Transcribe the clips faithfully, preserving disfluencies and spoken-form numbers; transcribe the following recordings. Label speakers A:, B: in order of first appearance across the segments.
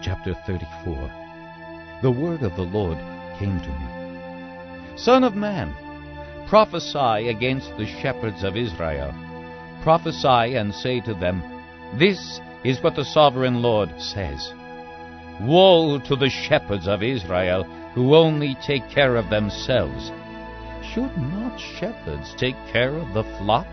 A: chapter thirty-four. The word of the Lord came to me. Son of man, prophesy against the shepherds of Israel. Prophesy and say to them, This is what the sovereign Lord says. Woe to the shepherds of Israel, who only take care of themselves. Should not shepherds take care of the flock?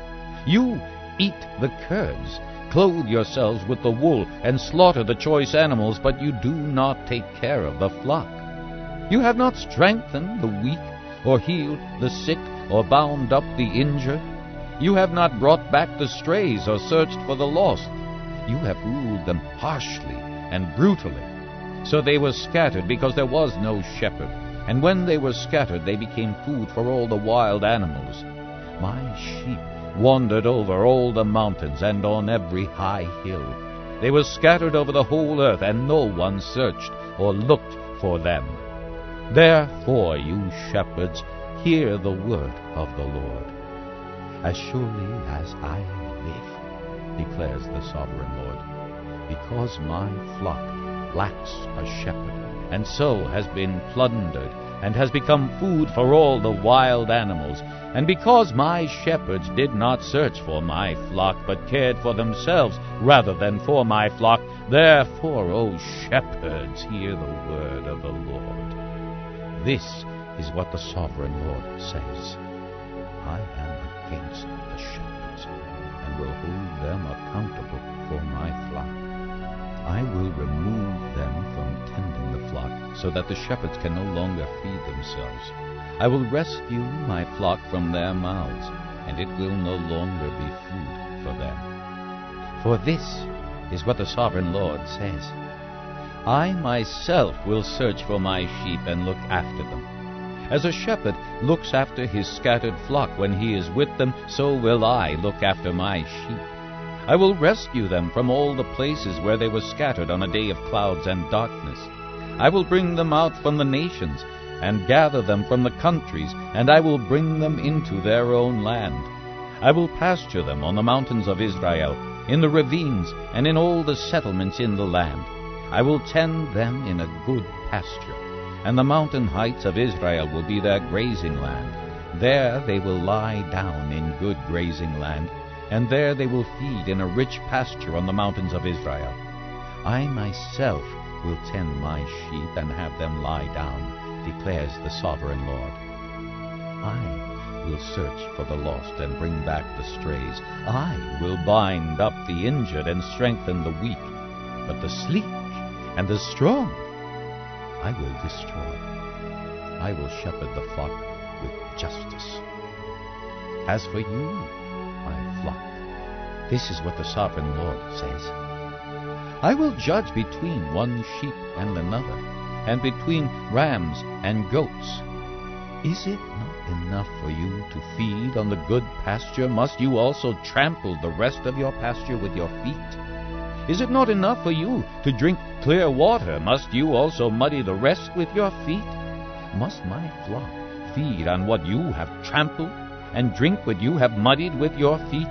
A: You eat the curds, clothe yourselves with the wool, and slaughter the choice animals, but you do not take care of the flock. You have not strengthened the weak, or healed the sick, or bound up the injured. You have not brought back the strays, or searched for the lost. You have ruled them harshly and brutally. So they were scattered, because there was no shepherd. And when they were scattered, they became food for all the wild animals. My sheep wandered over all the mountains and on every high hill. They were scattered over the whole earth, and no one searched or looked for them. Therefore, you shepherds, hear the word of the Lord. As surely as I live, declares the sovereign Lord, because my flock lacks a shepherd, and so has been plundered, and has become food for all the wild animals, and because my shepherds did not search for my flock, but cared for themselves rather than for my flock, therefore, O shepherds, hear the word of the Lord. This is what the sovereign Lord says. I am against the shepherds, and will hold them accountable for my flock. I will remove them from tending the flock, so that the shepherds can no longer feed themselves. I will rescue my flock from their mouths, and it will no longer be food for them. For this is what the sovereign Lord says. I myself will search for my sheep and look after them. As a shepherd looks after his scattered flock when he is with them, so will I look after my sheep. I will rescue them from all the places where they were scattered on a day of clouds and darkness. I will bring them out from the nations, and gather them from the countries, and I will bring them into their own land. I will pasture them on the mountains of Israel, in the ravines, and in all the settlements in the land. I will tend them in a good pasture, and the mountain heights of Israel will be their grazing land. There they will lie down in good grazing land, and there they will feed in a rich pasture on the mountains of Israel. I myself will tend my sheep and have them lie down, declares the sovereign Lord. I will search for the lost and bring back the strays. I will bind up the injured and strengthen the weak. But the sleek and the strong I will destroy. I will shepherd the flock with justice. As for you, my flock, this is what the sovereign Lord says. I will judge between one sheep and another, and between rams and goats. Is it not enough for you to feed on the good pasture? Must you also trample the rest of your pasture with your feet? Is it not enough for you to drink clear water? Must you also muddy the rest with your feet? Must my flock feed on what you have trampled, and drink what you have muddied with your feet?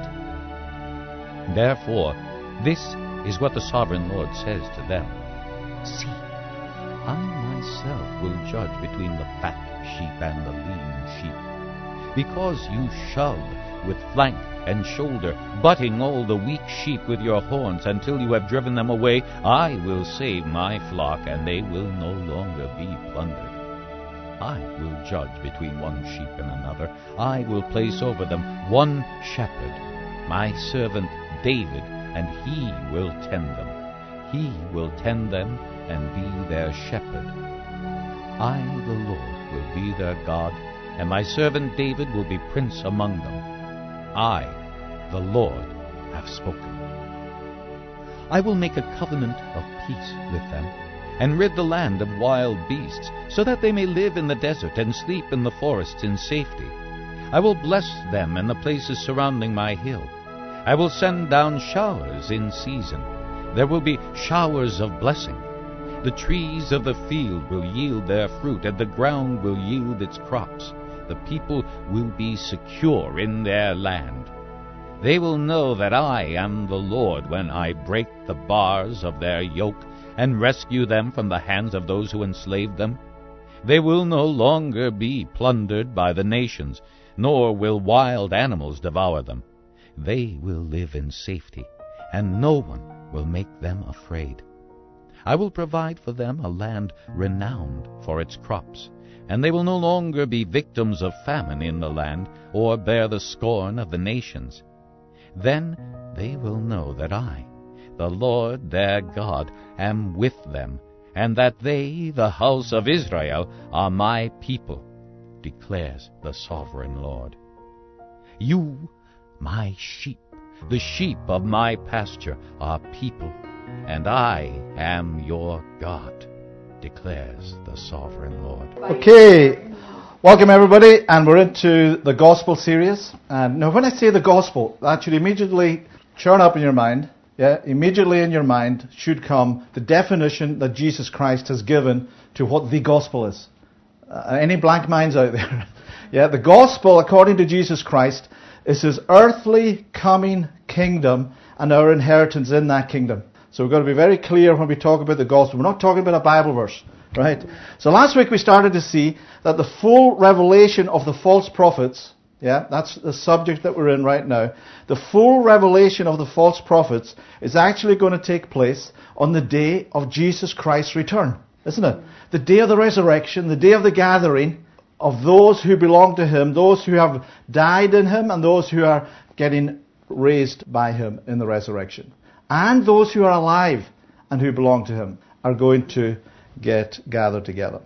A: Therefore, this is what the sovereign Lord says to them. See, I myself will judge between the fat sheep and the lean sheep. Because you shoved with flank and shoulder, butting all the weak sheep with your horns until you have driven them away, I will save my flock, and they will no longer be plundered. I will judge between one sheep and another. I will place over them one shepherd, my servant David, and he will tend them. He will tend them and be their shepherd. I, the Lord, will be their God, and my servant David will be prince among them. I, the Lord, have spoken. I will make a covenant of peace with them, and rid the land of wild beasts, so that they may live in the desert and sleep in the forests in safety. I will bless them in the places surrounding my hill. I will send down showers in season. There will be showers of blessing. The trees of the field will yield their fruit, and the ground will yield its crops. The people will be secure in their land. They will know that I am the Lord when I break the bars of their yoke and rescue them from the hands of those who enslaved them. They will no longer be plundered by the nations, nor will wild animals devour them. They will live in safety, and no one will make them afraid. I will provide for them a land renowned for its crops, and they will no longer be victims of famine in the land, or bear the scorn of the nations. Then they will know that I, the Lord their God, am with them, and that they, the house of Israel, are my people, declares the sovereign Lord. You, my sheep, the sheep of my pasture, are people, and I am your God, declares the sovereign Lord.
B: Okay, welcome everybody, and we're into the gospel series. And now when I say the gospel, that should immediately churn up in your mind. Yeah, immediately in your mind should come the definition that Jesus Christ has given to what the gospel is. Uh, any blank minds out there? Yeah, the gospel, according to Jesus Christ, is his earthly coming kingdom and our inheritance in that kingdom. So we've got to be very clear when we talk about the gospel. We're not talking about a Bible verse, right? So last week we started to see that the full revelation of the false prophets, yeah, that's the subject that we're in right now. The full revelation of the false prophets is actually going to take place on the day of Jesus Christ's return, isn't it? The day of the resurrection, the day of the gathering of those who belong to him, those who have died in him, and those who are getting raised by him in the resurrection. And those who are alive and who belong to him are going to get gathered together.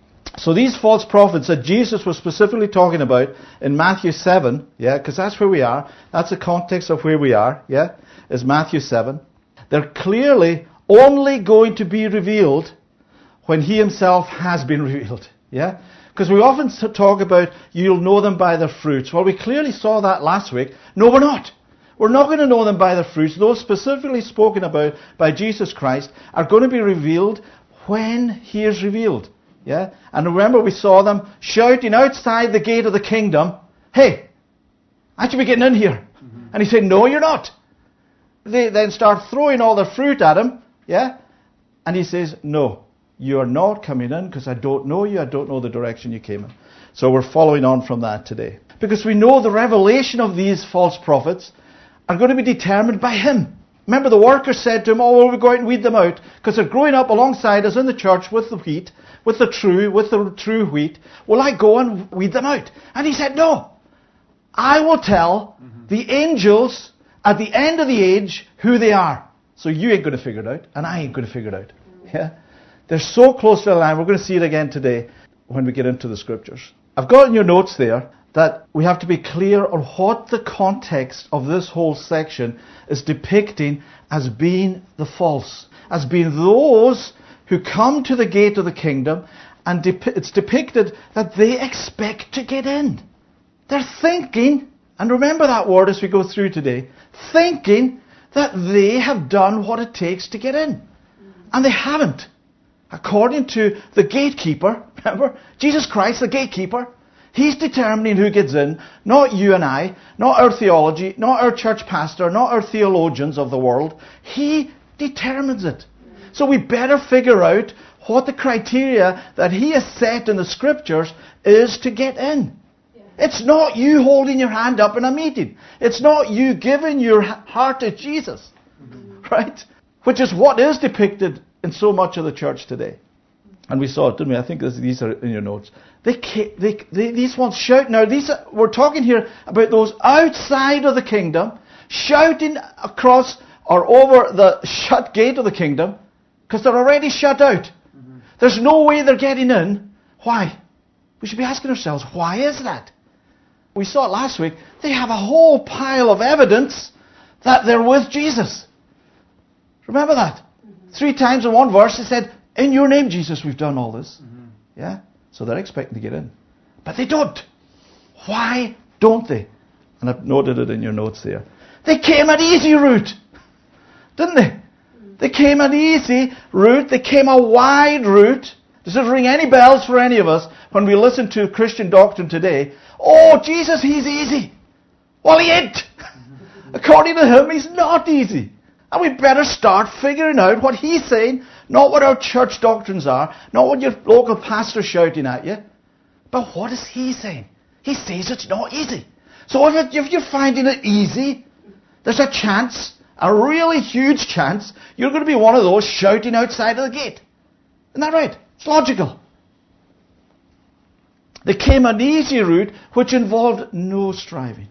B: So these false prophets that Jesus was specifically talking about in Matthew seven, yeah, because that's where we are, that's the context of where we are, yeah, is Matthew seven. They're clearly only going to be revealed when he himself has been revealed, yeah. Because we often talk about, you'll know them by their fruits. Well, we clearly saw that last week. No, we're not. We're not going to know them by their fruits. Those specifically spoken about by Jesus Christ are going to be revealed when he is revealed. Yeah? And remember, we saw them shouting outside the gate of the kingdom, hey, I should be getting in here. Mm-hmm. And he said, no, you're not. They then start throwing all their fruit at him. Yeah? And he says, no, you are not coming in because I don't know you. I don't know the direction you came in. So we're following on from that today. Because we know the revelation of these false prophets are going to be determined by him. Remember, the workers said to him, oh, well, we'll go out and weed them out because they're growing up alongside us in the church with the wheat, with the true, with the true wheat. Will I go and weed them out? And he said, no. I will tell mm-hmm. the angels at the end of the age who they are. So you ain't going to figure it out, and I ain't going to figure it out. Yeah? They're so close to the line. We're going to see it again today when we get into the scriptures. I've got in your notes there that we have to be clear on what the context of this whole section is depicting as being the false, as being those who come to the gate of the kingdom, and dep- it's depicted that they expect to get in. They're thinking, and remember that word as we go through today, thinking that they have done what it takes to get in. And they haven't. According to the gatekeeper, remember, Jesus Christ, the gatekeeper, he's determining who gets in, not you and I, not our theology, not our church pastor, not our theologians of the world. He determines it. So we better figure out what the criteria that he has set in the scriptures is to get in. Yeah. It's not you holding your hand up in a meeting. It's not you giving your heart to Jesus. Mm-hmm. Right? Which is what is depicted in so much of the church today. And we saw it, didn't we? I think this, these are in your notes. They, they, they, these ones shout. Now, these are, we're talking here about those outside of the kingdom, shouting across or over the shut gate of the kingdom, because they're already shut out. Mm-hmm. There's no way they're getting in. Why? We should be asking ourselves, why is that? We saw it last week. They have a whole pile of evidence that they're with Jesus. Remember that? Mm-hmm. Three times in one verse it said, in your name, Jesus, we've done all this. Mm-hmm. Yeah? So they're expecting to get in. But they don't. Why don't they? And I've noted it in your notes there. They came an easy route. Didn't they? They came an easy route. They came a wide route. Does it ring any bells for any of us when we listen to Christian doctrine today? Oh, Jesus, he's easy. Well, he ain't. According to him, he's not easy. And we better start figuring out what he's saying not what our church doctrines are, not what your local pastor's shouting at you, but what is he saying? He says it's not easy. So if, it, if you're finding it easy, there's a chance, a really huge chance, you're going to be one of those shouting outside of the gate. Isn't that right? It's logical. There came an easy route which involved no striving,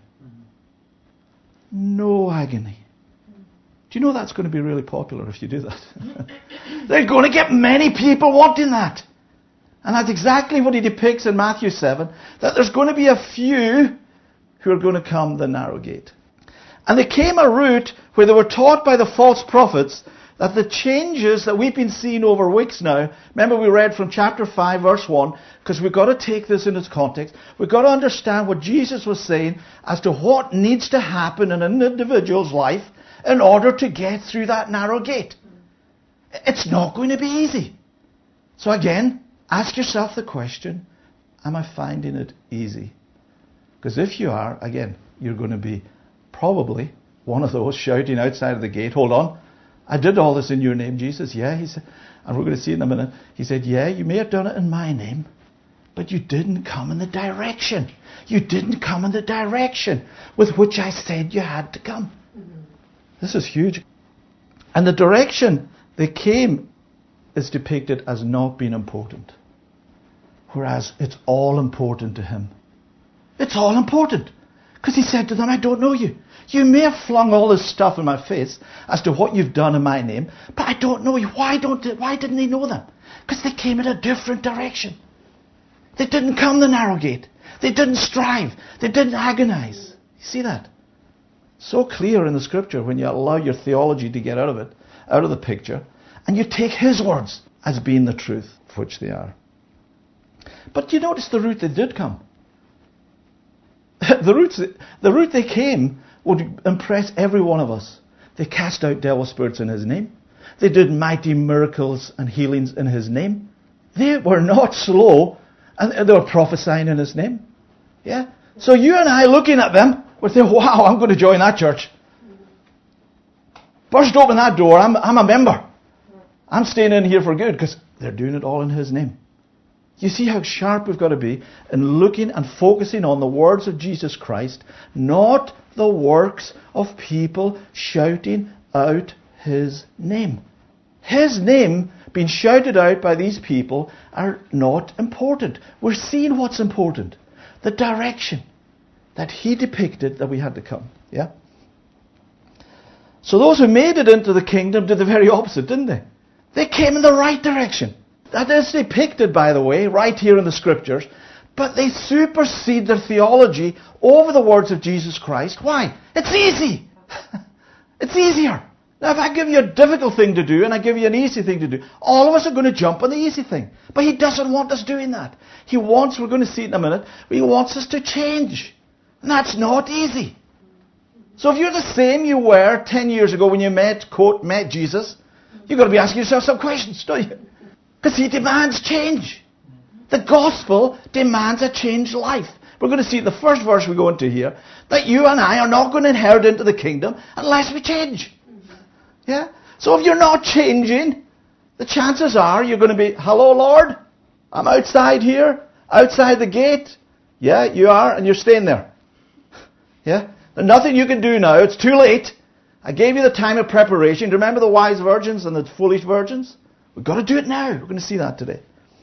B: no agony. Do you know that's going to be really popular if you do that? They're going to get many people wanting that. And that's exactly what he depicts in Matthew seven, that there's going to be a few who are going to come the narrow gate. And there came a route where they were taught by the false prophets that the changes that we've been seeing over weeks now, remember we read from chapter five verse one, because we've got to take this in its context. We've got to understand what Jesus was saying as to what needs to happen in an individual's life in order to get through that narrow gate. It's not going to be easy. So again, ask yourself the question, am I finding it easy? Because if you are, again, you're going to be probably one of those shouting outside of the gate, hold on, I did all this in your name, Jesus. Yeah, he said, and we're going to see it in a minute. He said, yeah, you may have done it in my name, but you didn't come in the direction. You didn't come in the direction with which I said you had to come. Mm-hmm. This is huge. And the direction they came is depicted as not being important. Whereas it's all important to him. It's all important. Because he said to them, I don't know you. You may have flung all this stuff in my face as to what you've done in my name, but I don't know you. Why don't? Why didn't he know them? Because they came in a different direction. They didn't come the narrow gate. They didn't strive. They didn't agonize. You see that? So clear in the scripture when you allow your theology to get out of it, out of the picture, and you take his words as being the truth, which they are. But you notice the route they did come. the, routes, the route they came would impress every one of us. They cast out devil spirits in his name. They did mighty miracles and healings in his name. They were not slow, and they were prophesying in his name. Yeah. So you and I, looking at them, would say, wow, I'm going to join that church. Burst open that door. I'm, I'm a member. I'm staying in here for good because they're doing it all in his name. You see how sharp we've got to be in looking and focusing on the words of Jesus Christ, not the works of people shouting out his name. His name being shouted out by these people are not important. We're seeing what's important. The direction that he depicted that we had to come. Yeah? So those who made it into the kingdom did the very opposite, didn't they? They came in the right direction. That is depicted, by the way, right here in the scriptures. But they supersede their theology over the words of Jesus Christ. Why? It's easy. It's easier. Now, if I give you a difficult thing to do and I give you an easy thing to do, all of us are going to jump on the easy thing. But he doesn't want us doing that. He wants, we're going to see it in a minute, he wants us to change. And that's not easy. So if you're the same you were ten years ago when you met, quote, met Jesus, you've got to be asking yourself some questions, don't you? Because he demands change. The gospel demands a changed life. We're going to see in the first verse we go into here that you and I are not going to inherit into the kingdom unless we change. Yeah? So if you're not changing, the chances are you're going to be, hello Lord, I'm outside here, outside the gate. Yeah, you are, and you're staying there. Yeah? There's nothing you can do now. It's too late. I gave you the time of preparation. Do you remember the wise virgins and the foolish virgins? We've got to do it now. We're going to see that today.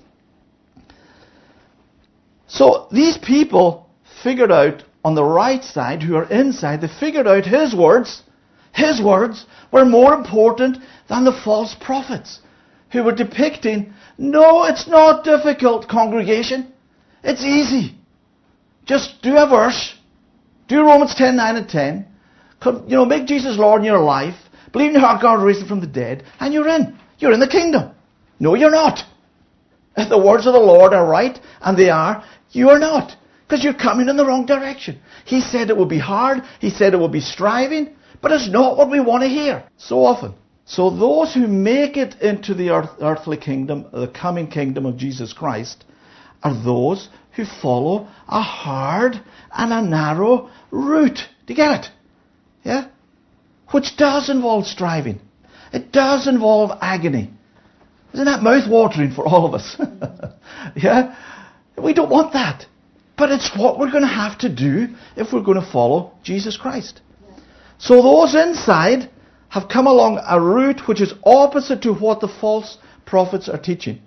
B: So these people figured out on the right side, who are inside, they figured out his words. His words were more important than the false prophets who were depicting, no, it's not difficult, congregation. It's easy. Just do a verse. Do Romans ten, nine and ten. You know, make Jesus Lord in your life. Believe in your heart God raised him from the dead. And you're in. You're in the kingdom. No, you're not. If the words of the Lord are right, and they are, you are not. Because you're coming in the wrong direction. He said it would be hard. He said it would be striving. But it's not what we want to hear so often. So those who make it into the earth, earthly kingdom, the coming kingdom of Jesus Christ, are those who follow a hard and a narrow route. Do you get it? Yeah? Which does involve striving. It does involve agony. Isn't that mouth-watering for all of us? Yeah? We don't want that. But it's what we're going to have to do if we're going to follow Jesus Christ. Yeah. So those inside have come along a route which is opposite to what the false prophets are teaching.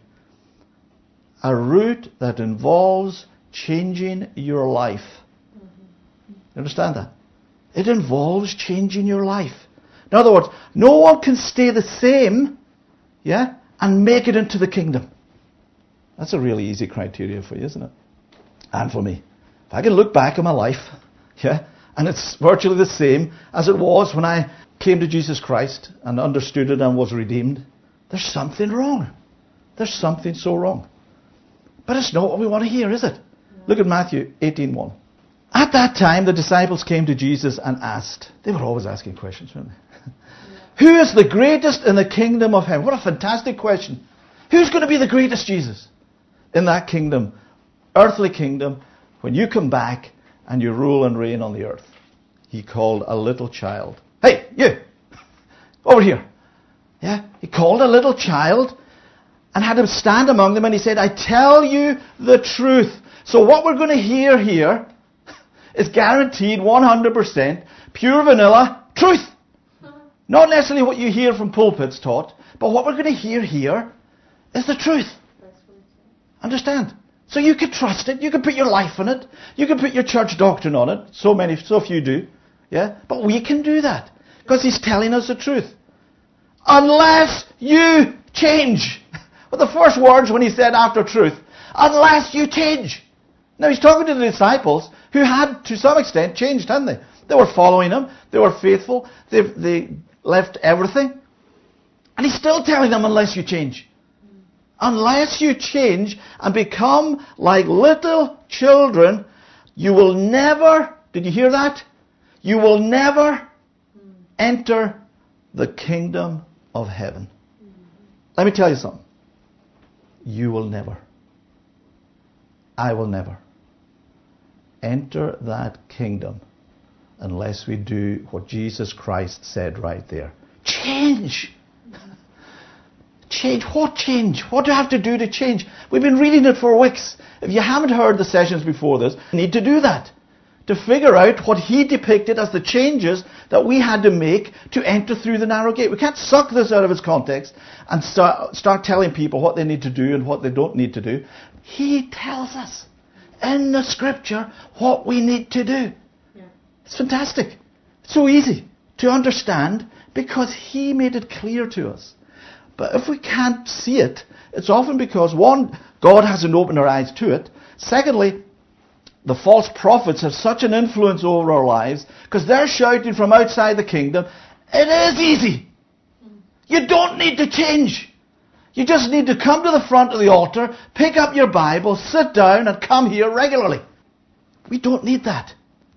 B: A route that involves changing your life. Mm-hmm. You understand that? It involves changing your life. In other words, no one can stay the same, yeah, and make it into the kingdom. That's a really easy criteria for you, isn't it? And for me. If I can look back at my life, yeah, and it's virtually the same as it was when I came to Jesus Christ and understood it and was redeemed, there's something wrong. There's something so wrong. But it's not what we want to hear, is it? Look at Matthew eighteen one. At that time, the disciples came to Jesus and asked. They were always asking questions, weren't they? Who is the greatest in the kingdom of heaven? What a fantastic question. Who's going to be the greatest, Jesus, in that kingdom, earthly kingdom, when you come back and you rule and reign on the earth? He called a little child. Hey, you! Over here. Yeah, he called a little child and had him stand among them, and he said, I tell you the truth. So what we're going to hear here is guaranteed one hundred percent pure vanilla truth. Not necessarily what you hear from pulpits taught, but what we're going to hear here is the truth. Understand? So you can trust it, you can put your life in it, you can put your church doctrine on it. So many, so few do. Yeah? But we can do that because he's telling us the truth. Unless you change. Well, the first words when he said after truth, unless you change. Now he's talking to the disciples who had to some extent changed, hadn't they? They were following him, they were faithful, they, they left everything. And he's still telling them, unless you change. Unless you change and become like little children, you will never, did you hear that? You will never enter the kingdom of heaven. Let me tell you something. You will never. I will never enter that kingdom unless we do what Jesus Christ said right there. Change. Change. What change? What do I have to do to change? We've been reading it for weeks. If you haven't heard the sessions before this, you need to do that. To figure out what he depicted as the changes that we had to make to enter through the narrow gate. We can't suck this out of its context and start, start telling people what they need to do and what they don't need to do. He tells us in the scripture what we need to do. Yeah. It's fantastic. It's so easy to understand because he made it clear to us. But if we can't see it, it's often because, one, God hasn't opened our eyes to it. Secondly, the false prophets have such an influence over our lives because they're shouting from outside the kingdom, it is easy. You don't need to change. You just need to come to the front of the altar, pick up your Bible, sit down and come here regularly. We don't need that.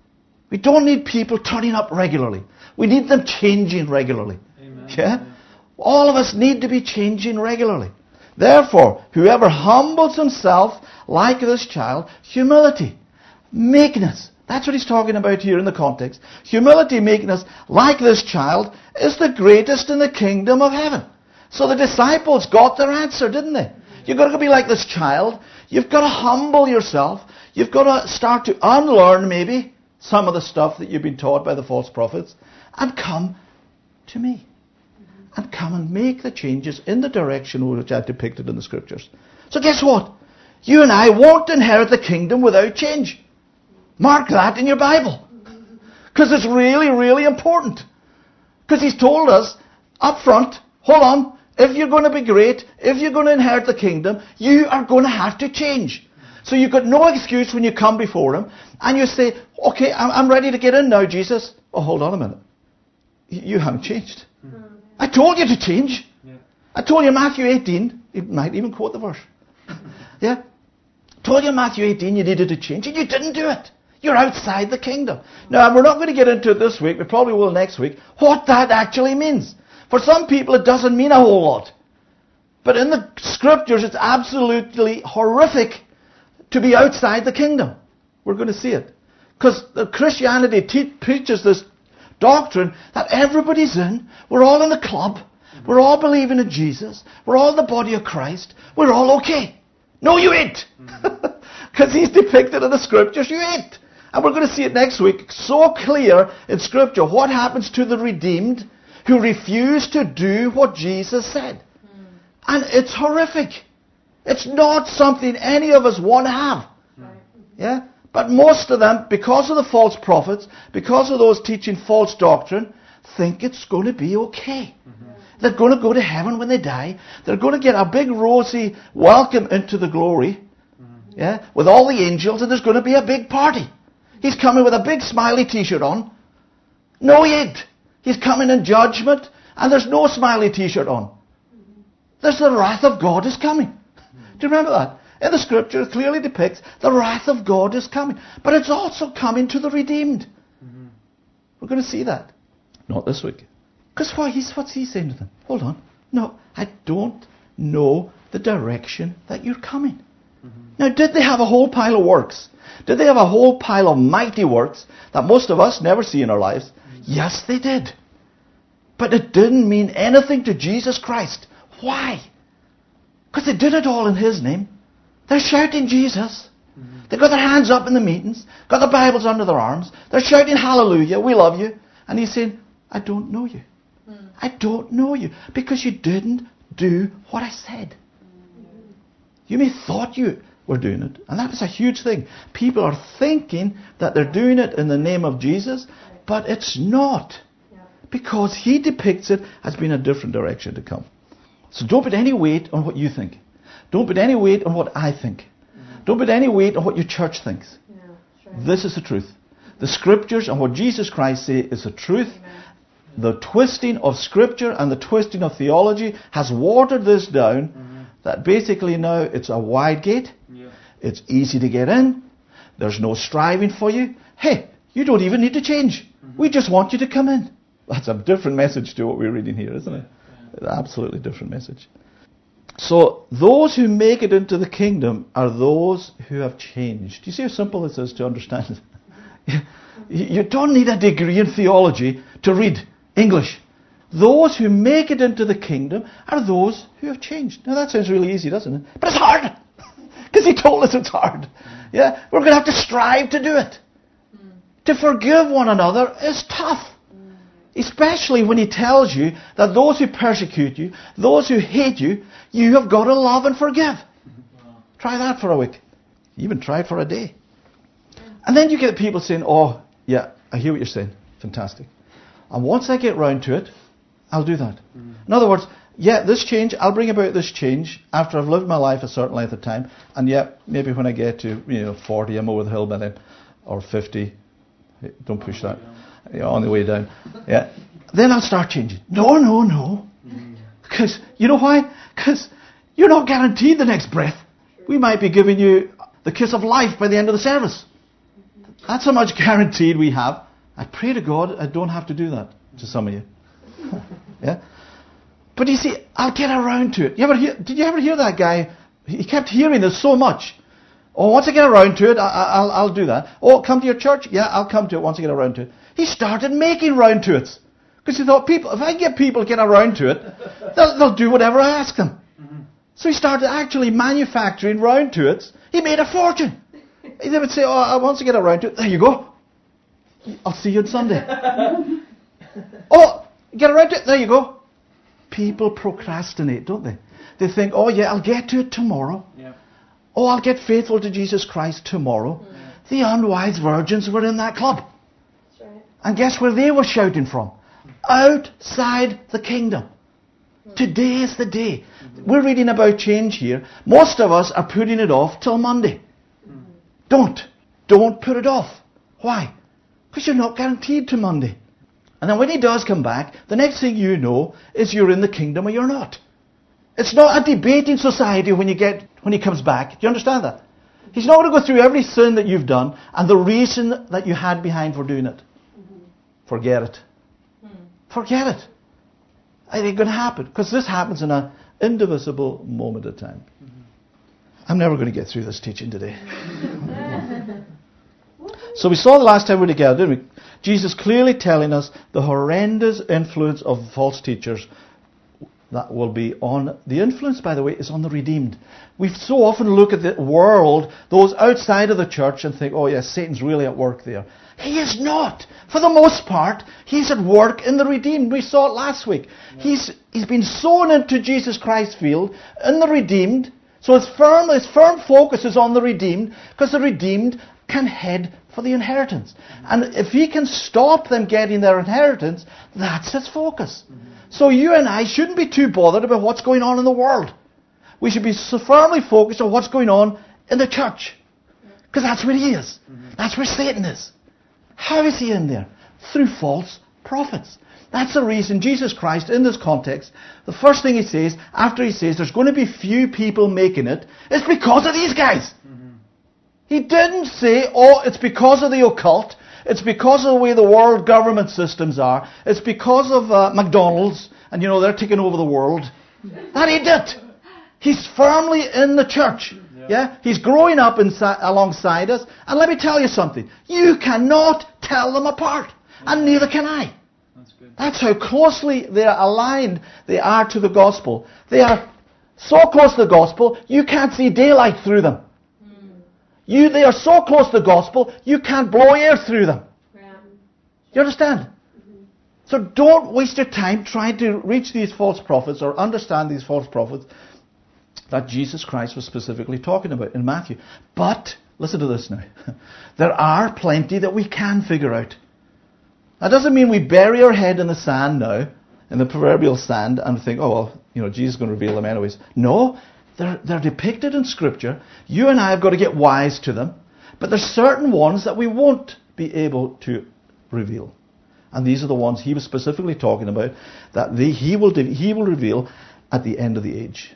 B: We don't need people turning up regularly. We need them changing regularly. Amen. Yeah? All of us need to be changing regularly. Therefore, whoever humbles himself like this child, humility, meekness. That's what he's talking about here in the context. Humility, meekness, like this child, is the greatest in the kingdom of heaven. So the disciples got their answer, didn't they? You've got to be like this child. You've got to humble yourself. You've got to start to unlearn maybe some of the stuff that you've been taught by the false prophets and come to me. And come and make the changes in the direction which I depicted in the scriptures. So guess what? You and I won't inherit the kingdom without change. Mark that in your Bible. Because it's really, really important. Because he's told us up front, hold on, if you're going to be great, if you're going to inherit the kingdom, you are going to have to change. So you've got no excuse when you come before him and you say, okay, I'm ready to get in now, Jesus. Oh, hold on a minute. You haven't changed. I told you to change. Yeah. I told you Matthew eighteen, you might even quote the verse. Yeah? Told you Matthew eighteen you needed to change and you didn't do it. You're outside the kingdom. Now, we're not going to get into it this week, we probably will next week, what that actually means. For some people it doesn't mean a whole lot. But in the scriptures it's absolutely horrific to be outside the kingdom. We're going to see it. Because Christianity te- preaches this doctrine that everybody's in, we're all in the club, We're all believing in Jesus. We're all the body of Christ. We're all okay. No, you ain't. Because he's depicted in the scriptures, you ain't. And we're going to see it next week. So clear in scripture what happens to the redeemed who refuse to do what Jesus said. Mm. And it's horrific. It's not something any of us want to have. Right. Yeah? But most of them, because of the false prophets, because of those teaching false doctrine, think it's going to be okay. Mm-hmm. They're going to go to heaven when they die. They're going to get a big rosy welcome into the glory. Mm-hmm. Yeah? With all the angels, and there's going to be a big party. He's coming with a big smiley t-shirt on. No, he ain't. He's coming in judgment, and there's no smiley t-shirt on. There's the wrath of God is coming. Do you remember that? In the scripture, it clearly depicts the wrath of God is coming. But it's also coming to the redeemed. Mm-hmm. We're going to see that. Not this week. Because why? He's, what's he saying to them? Hold on. No, I don't know the direction that you're coming. Mm-hmm. Now, did they have a whole pile of works? Did they have a whole pile of mighty works that most of us never see in our lives? Mm-hmm. Yes, they did. But it didn't mean anything to Jesus Christ. Why? Because they did it all in His name. They're shouting Jesus. Mm-hmm. They've got their hands up in the meetings, got their Bibles under their arms. They're shouting hallelujah, we love you. And He's saying, I don't know you. Mm. I don't know you because you didn't do what I said. Mm. You may thought you were doing it. And that is a huge thing. People are thinking that they're doing it in the name of Jesus, but it's not. Yeah. Because He depicts it as being a different direction to come. So don't put any weight on what you think. Don't put any weight on what I think. Mm-hmm. Don't put any weight on what your church thinks. Yeah, sure. This is the truth. The scriptures and what Jesus Christ says is the truth. Amen. The twisting of scripture and the twisting of theology has watered this down, mm-hmm. that basically now it's a wide gate. Yeah. It's easy to get in. There's no striving for you. Hey, you don't even need to change. Mm-hmm. We just want you to come in. That's a different message to what we're reading here, isn't it? Yeah. An absolutely different message. So those who make it into the kingdom are those who have changed. Do you see how simple this is to understand? You don't need a degree in theology to read English. Those who make it into the kingdom are those who have changed. Now that sounds really easy, doesn't it? But it's hard. Because He told us it's hard. Yeah, we're going to have to strive to do it. Mm. To forgive one another is tough. Mm. Especially when He tells you that those who persecute you, those who hate you, you have got to love and forgive. Wow. Try that for a week. Even try it for a day. And then you get people saying, oh, yeah, I hear what you're saying. Fantastic. And once I get round to it, I'll do that. Mm. In other words, yeah, this change, I'll bring about this change after I've lived my life a certain length of time. And yeah, maybe when I get to, you know, forty, I'm over the hill by then. Or fifty. Don't push that. Yeah, on the way down. Yeah. Then I'll start changing. No, no, no. Because, mm. you know why? Because you're not guaranteed the next breath. We might be giving you the kiss of life by the end of the service. That's how much guaranteed we have. I pray to God I don't have to do that to some of you. Yeah. But you see, I'll get around to it. You ever hear, did you ever hear that guy? He kept hearing this so much. Oh, once I get around to it, I, I'll, I'll do that. Oh, come to your church? Yeah, I'll come to it once I get around to it. He started making round to it. Because he thought, people, if I get people to get around to it, they'll, they'll do whatever I ask them. Mm-hmm. So he started actually manufacturing round to it. He made a fortune. They would say, oh, I want to get around to it. There you go. I'll see you on Sunday. Oh, get around to it. There you go. People procrastinate, don't they? They think, oh yeah, I'll get to it tomorrow. Yeah. Oh, I'll get faithful to Jesus Christ tomorrow. Yeah. The unwise virgins were in that club. That's right. And guess where they were shouting from? Outside the kingdom. Mm-hmm. Today is the day. Mm-hmm. We're reading about change here. Most of us are putting it off till Monday. Mm-hmm. Don't. Don't put it off. Why? Because you're not guaranteed to Monday. And then when He does come back, the next thing you know is you're in the kingdom or you're not. It's not a debating society when you get when He comes back. Do you understand that? He's not going to go through every sin that you've done and the reason that you had behind for doing it. Mm-hmm. Forget it. Mm. Forget it. It ain't going to happen. Because this happens in an indivisible moment of time. Mm-hmm. I'm never going to get through this teaching today. So we saw the last time we were together, didn't we? Jesus clearly telling us the horrendous influence of false teachers that will be on, the influence, by the way, is on the redeemed. We so often look at the world, those outside of the church, and think, oh yes, Satan's really at work there. He is not. For the most part, he's at work in the redeemed. We saw it last week. Yeah. He's he's been sown into Jesus Christ's field in the redeemed. So his firm, his firm focus is on the redeemed, because the redeemed can head for the inheritance. Mm-hmm. And if he can stop them getting their inheritance, that's his focus. Mm-hmm. So you and I shouldn't be too bothered about what's going on in the world. We should be so firmly focused on what's going on in the church. Because that's where he is. Mm-hmm. That's where Satan is. How is he in there? Through false prophets. That's the reason Jesus Christ, in this context, the first thing he says, after he says there's going to be few people making it, is because of these guys. Mm-hmm. He didn't say, oh, it's because of the occult, it's because of the way the world government systems are, it's because of uh, McDonald's, and you know, they're taking over the world. That ain't it. He's firmly in the church. Yeah. yeah? He's growing up inside, alongside us. And let me tell you something. You cannot tell them apart. And neither can I. That's good. That's how closely they are aligned they are to the gospel. They are so close to the gospel, you can't see daylight through them. Mm. You, they are so close to the gospel, you can't blow air through them. Yeah. You understand? Mm-hmm. So don't waste your time trying to reach these false prophets or understand these false prophets that Jesus Christ was specifically talking about in Matthew. But, listen to this now. There are plenty that we can figure out. That doesn't mean we bury our head in the sand now, in the proverbial sand, and think, oh, well, you know, Jesus is going to reveal them anyways. No, they're, they're depicted in Scripture. You and I have got to get wise to them. But there's certain ones that we won't be able to reveal. And these are the ones he was specifically talking about, that the, he will he will reveal at the end of the age.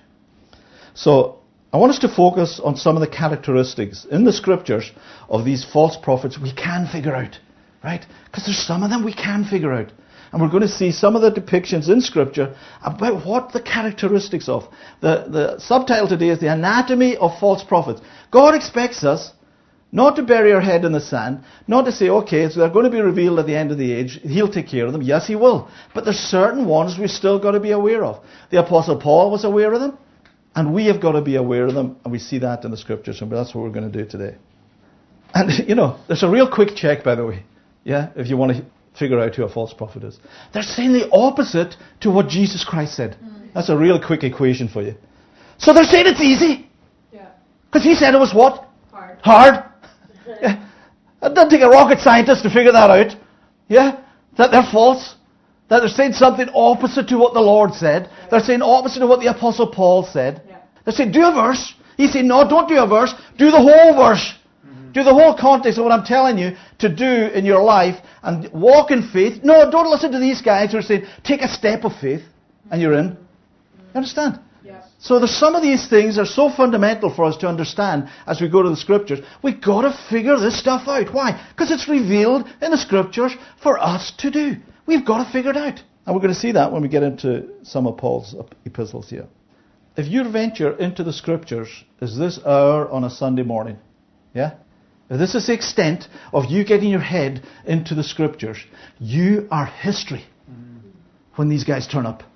B: So, I want us to focus on some of the characteristics in the Scriptures of these false prophets we can figure out, right? Because there's some of them we can figure out. And we're going to see some of the depictions in Scripture about what the characteristics of. The, the subtitle today is The Anatomy of False Prophets. God expects us not to bury our head in the sand, not to say, okay, so they're going to be revealed at the end of the age, he'll take care of them. Yes, he will. But there's certain ones we've still got to be aware of. The Apostle Paul was aware of them. And we have got to be aware of them, and we see that in the Scriptures, and that's what we're going to do today. And, you know, there's a real quick check, by the way, yeah, if you want to figure out who a false prophet is. They're saying the opposite to what Jesus Christ said. Mm. That's a real quick equation for you. So they're saying it's easy. Yeah. Because he said it was what? Hard. Hard. Yeah. It doesn't take a rocket scientist to figure that out. Yeah? That they're false. That they're saying something opposite to what the Lord said. Yeah. They're saying opposite to what the Apostle Paul said. Yeah. They're saying, do a verse. He's saying, no, don't do a verse. Do the whole verse. Mm-hmm. Do the whole context of what I'm telling you to do in your life and walk in faith. No, don't listen to these guys who are saying, take a step of faith and you're in. You understand? Yeah. So there's some of these things are so fundamental for us to understand as we go to the Scriptures. We've got to figure this stuff out. Why? Because it's revealed in the Scriptures for us to do. We've got to figure it out. And we're going to see that when we get into some of Paul's epistles here. If you venture into the Scriptures, is this hour on a Sunday morning? Yeah? If this is the extent of you getting your head into the Scriptures, you are history when these guys turn up.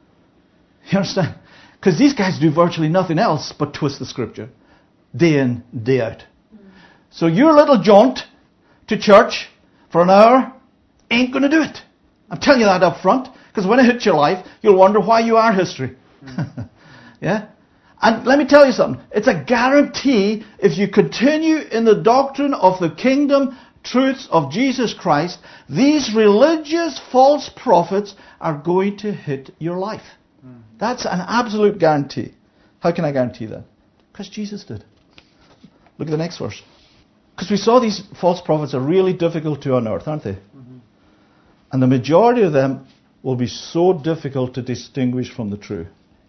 B: You understand? Because these guys do virtually nothing else but twist the Scripture. Day in, day out. So your little jaunt to church for an hour ain't going to do it. I'm telling you that up front, because when it hits your life, you'll wonder why you are history. Mm. Yeah? And let me tell you something. It's a guarantee if you continue in the doctrine of the kingdom truths of Jesus Christ, these religious false prophets are going to hit your life. Mm. That's an absolute guarantee. How can I guarantee that? Because Jesus did. Look at the next verse. Because we saw these false prophets are really difficult to unearth, aren't they? Mm-hmm. And the majority of them will be so difficult to distinguish from the true.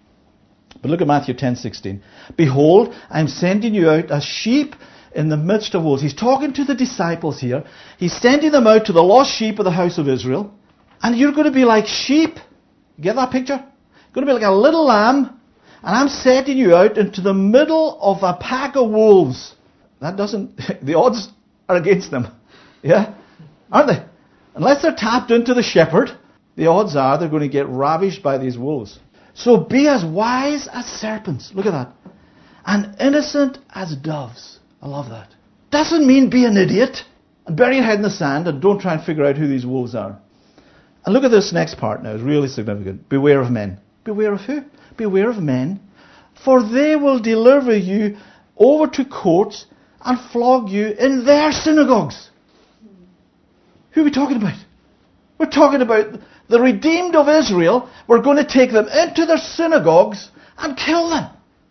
B: But look at Matthew ten sixteen. Behold, I am sending you out as sheep in the midst of wolves. He's talking to the disciples here. He's sending them out to the lost sheep of the house of Israel. And you're going to be like sheep. Get that picture? You're going to be like a little lamb. And I'm sending you out into the middle of a pack of wolves. That doesn't... The odds are against them. Yeah? Aren't they? Unless they're tapped into the shepherd, the odds are they're going to get ravished by these wolves. So be as wise as serpents. Look at that. And innocent as doves. I love that. Doesn't mean be an idiot and bury your head in the sand and don't try and figure out who these wolves are. And look at this next part now. It's really significant. Beware of men. Beware of who? Beware of men. For they will deliver you over to courts and flog you in their synagogues. Who are we talking about? We're talking about the redeemed of Israel. We're going to take them into their synagogues and kill them.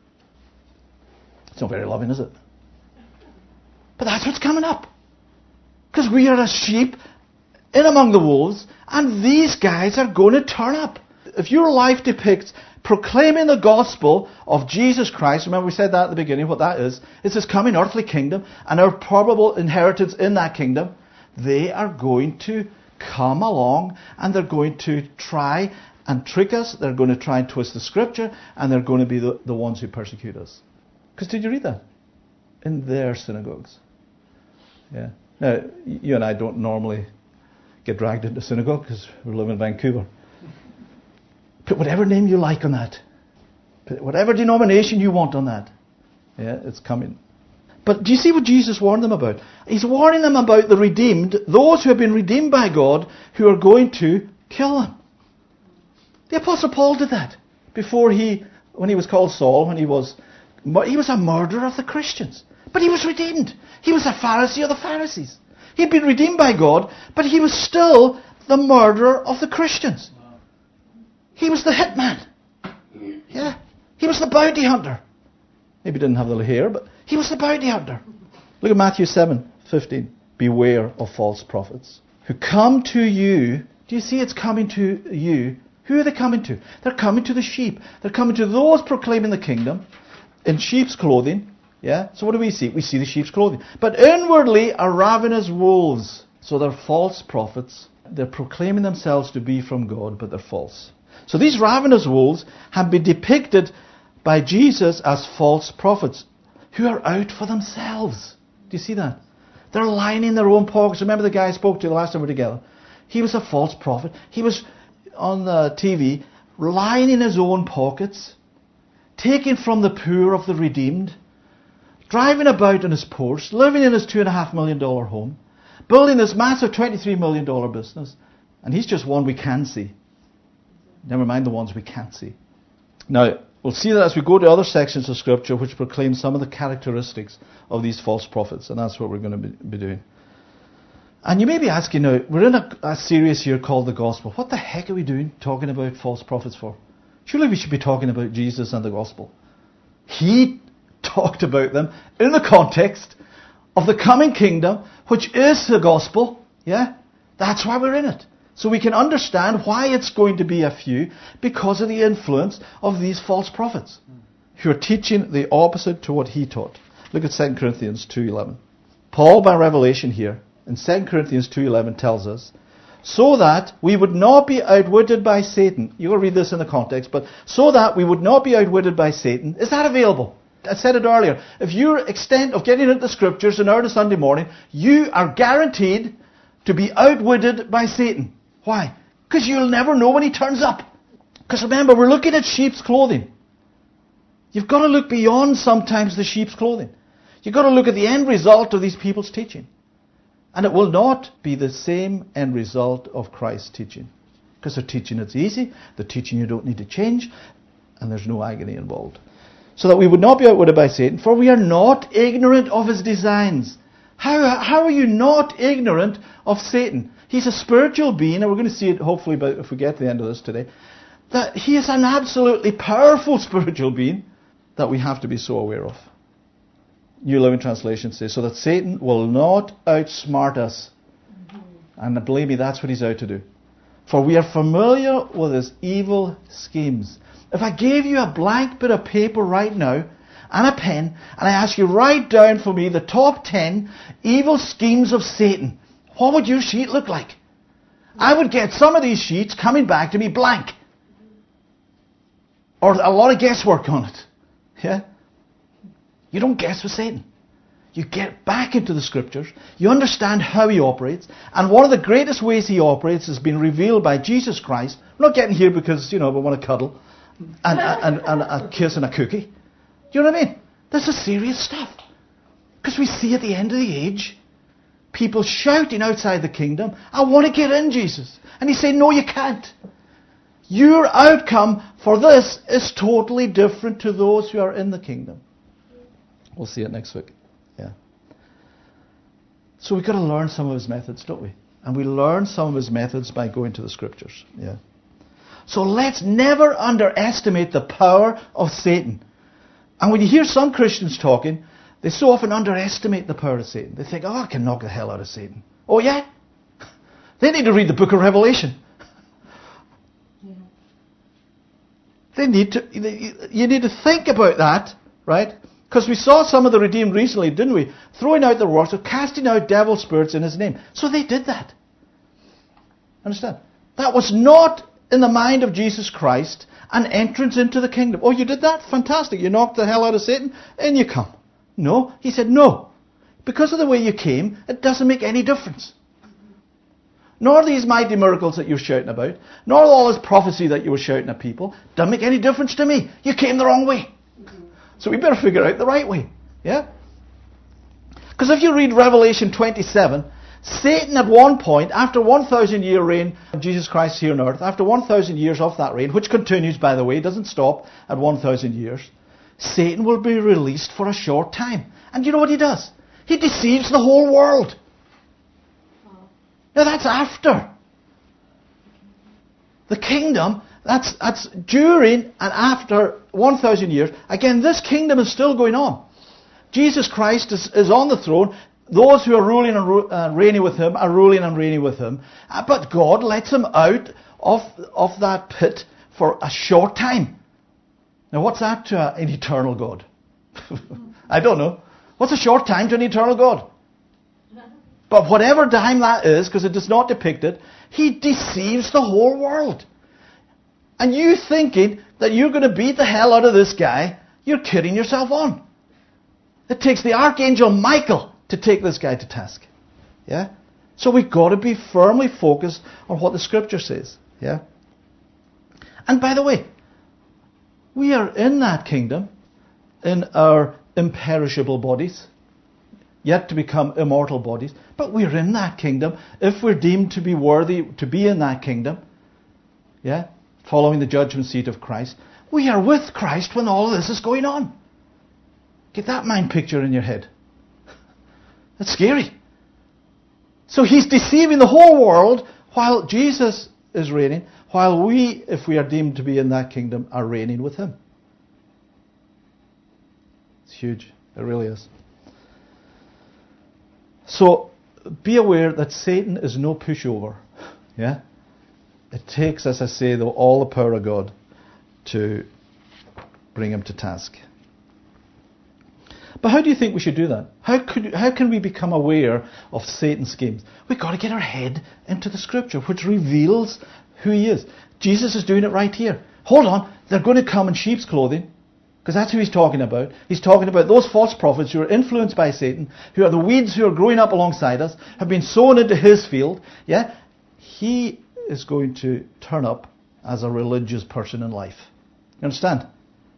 B: It's not very loving, is it? But that's what's coming up. Because we are as sheep in among the wolves, and these guys are going to turn up. If your life depicts proclaiming the gospel of Jesus Christ, remember we said that at the beginning, what that is, it's His coming earthly kingdom and our probable inheritance in that kingdom, they are going to come along and they're going to try and trick us, they're going to try and twist the scripture, and they're going to be the, the ones who persecute us. Because did you read that? In their synagogues. Yeah. Now, you and I don't normally get dragged into synagogue because we live in Vancouver. Put whatever name you like on that. Put whatever denomination you want on that. Yeah, it's coming. But do you see what Jesus warned them about? He's warning them about the redeemed, those who have been redeemed by God, who are going to kill them. The Apostle Paul did that before he, when he was called Saul, when he was, he was a murderer of the Christians. But he was redeemed. He was a Pharisee of the Pharisees. He'd been redeemed by God, but he was still the murderer of the Christians. He was the hitman. Yeah. He was the bounty hunter. Maybe he didn't have the hair, but he was the bounty hunter. Look at Matthew seven fifteen. Beware of false prophets who come to you. Do you see it's coming to you? Who are they coming to? They're coming to the sheep. They're coming to those proclaiming the kingdom in sheep's clothing. Yeah. So what do we see? We see the sheep's clothing. But inwardly are ravenous wolves. So they're false prophets. They're proclaiming themselves to be from God, but they're false. So these ravenous wolves have been depicted by Jesus as false prophets who are out for themselves. Do you see that? They're lining their own pockets. Remember the guy I spoke to the last time we were together? He was a false prophet. He was on the T V lining his own pockets, taking from the poor of the redeemed, driving about in his Porsche, living in his two and a half million dollar home, building this massive twenty-three million dollar business. And he's just one we can see. Never mind the ones we can't see. Now, we'll see that as we go to other sections of Scripture which proclaim some of the characteristics of these false prophets. And that's what we're going to be, be doing. And you may be asking now, we're in a, a series here called The Gospel. What the heck are we doing talking about false prophets for? Surely we should be talking about Jesus and the Gospel. He talked about them in the context of the coming kingdom, which is the Gospel. Yeah? That's why we're in it. So we can understand why it's going to be a few, because of the influence of these false prophets who are teaching the opposite to what he taught. Look at Second Corinthians two eleven. Paul, by revelation here, in Second Corinthians two eleven tells us, so that we would not be outwitted by Satan. You've got to read this in the context, but so that we would not be outwitted by Satan. Is that available? I said it earlier. If your extent of getting into the Scriptures an hour on a Sunday morning, you are guaranteed to be outwitted by Satan. Why? Because you'll never know when he turns up. Because remember, we're looking at sheep's clothing. You've got to look beyond sometimes the sheep's clothing. You've got to look at the end result of these people's teaching. And it will not be the same end result of Christ's teaching. Because they're teaching it's easy, they're teaching you don't need to change, and there's no agony involved. So that we would not be outwitted by Satan, for we are not ignorant of his designs. How, how are you not ignorant of Satan? He's a spiritual being, and we're going to see it hopefully by, if we get to the end of this today, that he is an absolutely powerful spiritual being that we have to be so aware of. New Living Translation says, so that Satan will not outsmart us. And believe me, that's what he's out to do. For we are familiar with his evil schemes. If I gave you a blank bit of paper right now, and a pen, and I ask you write down for me the top ten evil schemes of Satan, what would your sheet look like? I would get some of these sheets coming back to me blank. Or a lot of guesswork on it. Yeah? You don't guess with Satan. You get back into the Scriptures. You understand how he operates. And one of the greatest ways he operates has been revealed by Jesus Christ. We're not getting here because, you know, we want to cuddle and, and, and a kiss and a cookie. You know what I mean? This is serious stuff. Because we see at the end of the age, people shouting outside the kingdom, I want to get in, Jesus. And he's saying, no, you can't. Your outcome for this is totally different to those who are in the kingdom. We'll see it next week. Yeah. So we've got to learn some of his methods, don't we? And we learn some of his methods by going to the scriptures. Yeah. So let's never underestimate the power of Satan. And when you hear some Christians talking, they so often underestimate the power of Satan. They think, oh, I can knock the hell out of Satan. Oh, yeah? They need to read the book of Revelation. Yeah. They need to, you need to think about that, right? Because we saw some of the redeemed recently, didn't we? Throwing out the works of casting out devil spirits in his name. So they did that. Understand? That was not in the mind of Jesus Christ an entrance into the kingdom. Oh, you did that? Fantastic. You knocked the hell out of Satan, in you come. No. He said, no. Because of the way you came, it doesn't make any difference. Nor these mighty miracles that you're shouting about, nor all this prophecy that you were shouting at people, doesn't make any difference to me. You came the wrong way. So we better figure out the right way. Yeah? Because if you read Revelation twenty-seven, Satan at one point, after one thousand year reign of Jesus Christ here on earth, after one thousand years of that reign, which continues, by the way, doesn't stop at one thousand years, Satan will be released for a short time. And you know what he does? He deceives the whole world. Now that's after. The kingdom, that's, that's during and after one thousand years. Again, this kingdom is still going on. Jesus Christ is, is on the throne. Those who are ruling and uh, reigning with him are ruling and reigning with him. Uh, but God lets him out of, of that pit for a short time. Now what's that to an eternal God? I don't know. What's a short time to an eternal God? But whatever time that is, because it is not depicted, he deceives the whole world. And you thinking that you're going to beat the hell out of this guy, you're kidding yourself on. It takes the Archangel Michael to take this guy to task. Yeah? So we've got to be firmly focused on what the scripture says. Yeah? And by the way, we are in that kingdom in our imperishable bodies, yet to become immortal bodies. But we're in that kingdom if we're deemed to be worthy to be in that kingdom. Yeah? Following the judgment seat of Christ. We are with Christ when all of this is going on. Get that mind picture in your head. That's scary. So he's deceiving the whole world while Jesus is reigning, while we, if we are deemed to be in that kingdom, are reigning with him. It's huge. It really is. So be aware that Satan is no pushover. Yeah? It takes, as I say, though, all the power of God to bring him to task. But how do you think we should do that? How could, how can we become aware of Satan's schemes? We've got to get our head into the scripture, which reveals who he is. Jesus is doing it right here. Hold on, they're going to come in sheep's clothing, because that's who he's talking about. He's talking about those false prophets who are influenced by Satan, who are the weeds who are growing up alongside us, have been sown into his field. Yeah, he is going to turn up as a religious person in life. You understand?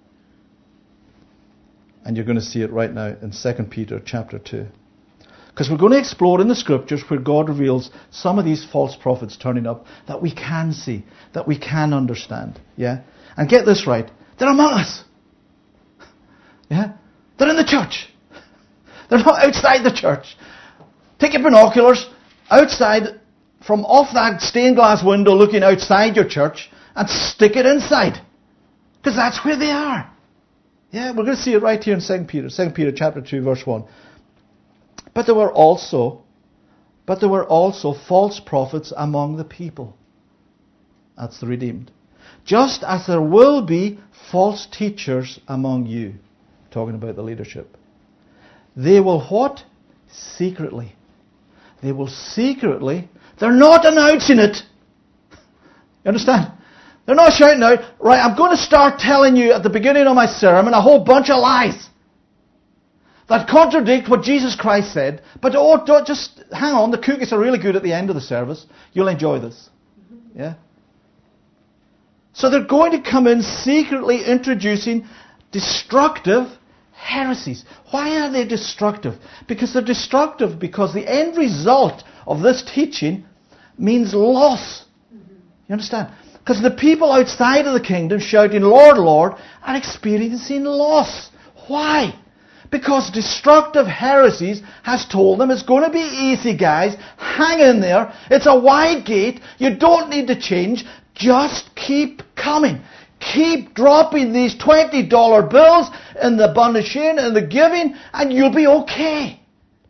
B: And you're going to see it right now in Second Peter chapter two. Because we're going to explore in the scriptures where God reveals some of these false prophets turning up that we can see, that we can understand. Yeah? And get this right. They're among us. Yeah? They're in the church. They're not outside the church. Take your binoculars outside, from off that stained glass window looking outside your church, and stick it inside. Because that's where they are. Yeah, we're going to see it right here in Second Peter. Second Peter chapter two, verse one. But there were also, but there were also false prophets among the people. That's the redeemed. Just as there will be false teachers among you. Talking about the leadership. They will what? Secretly. They will secretly. They're not announcing it. You understand? They're not shouting out, right, I'm going to start telling you at the beginning of my sermon a whole bunch of lies that contradict what Jesus Christ said. But oh, don't, just hang on, the cookies are really good at the end of the service. You'll enjoy this. Yeah? So they're going to come in secretly introducing destructive heresies. Why are they destructive? Because they're destructive because the end result of this teaching means loss. You understand? Because the people outside of the kingdom shouting, Lord, Lord, are experiencing loss. Why? Because destructive heresies has told them it's going to be easy, guys. Hang in there. It's a wide gate. You don't need to change. Just keep coming. Keep dropping these twenty dollar bills in the banashane and the giving, and you'll be okay.